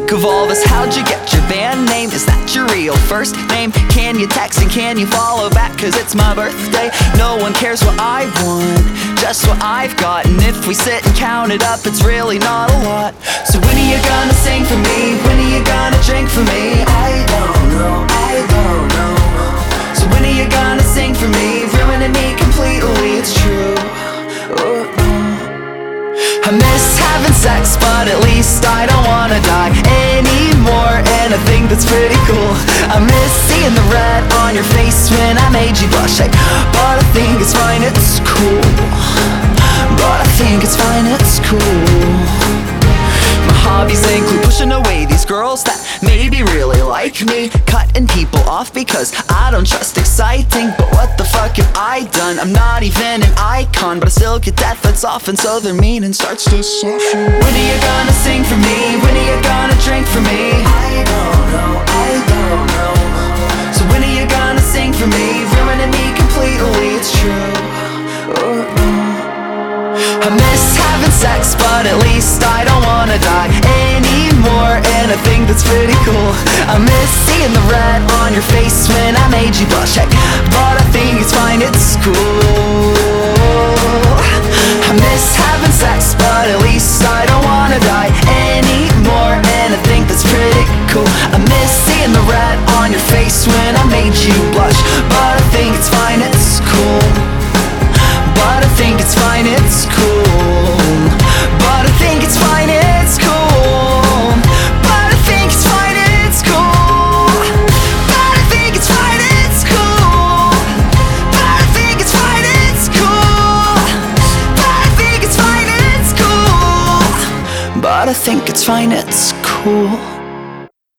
sick of all this. How'd you get your band name? Is that your real first name? Can you text and can you follow back? Cause it's my birthday. No one cares what I want, just what I've got. And if we sit and count it up, it's really not a lot. So when are you gonna sing for me? When are you gonna drink for me? I don't know, I don't know. So when are you gonna sing for me? Ruining me completely, it's true. I miss having sex, but at least I don't wanna die anymore. And I think that's pretty cool. I miss seeing the red on your face when I made you blush. But I think it's fine, it's cool. But I think it's fine, it's cool. My hobbies include pushing away these girls that maybe really like me, cutting people off because I don't trust exciting. But what the fuck have I done? I'm not even an icon, but I still get death that's often, so their meaning starts to soften. When are you gonna sing for me? When are you gonna drink for me? I don't know, I don't know. So when are you gonna sing for me? Ruining me completely, it's true. I miss having sex, but at least I don't wanna die anymore. And I think that's pretty cool. I miss seeing the red on your face when I made you blush. But I think it's fine, it's cool. I miss having sex, but at least I don't wanna die anymore. And I think that's pretty cool. I miss seeing the red on your face when I made you blush. But I think it's fine, it's cool. But I think it's fine, it's cool. But I think it's fine, it's cool. But I think it's fine, it's cool. But I think it's fine, it's cool. But I think it's fine, it's cool. But I think it's fine, it's cool. But I think it's fine, it's cool.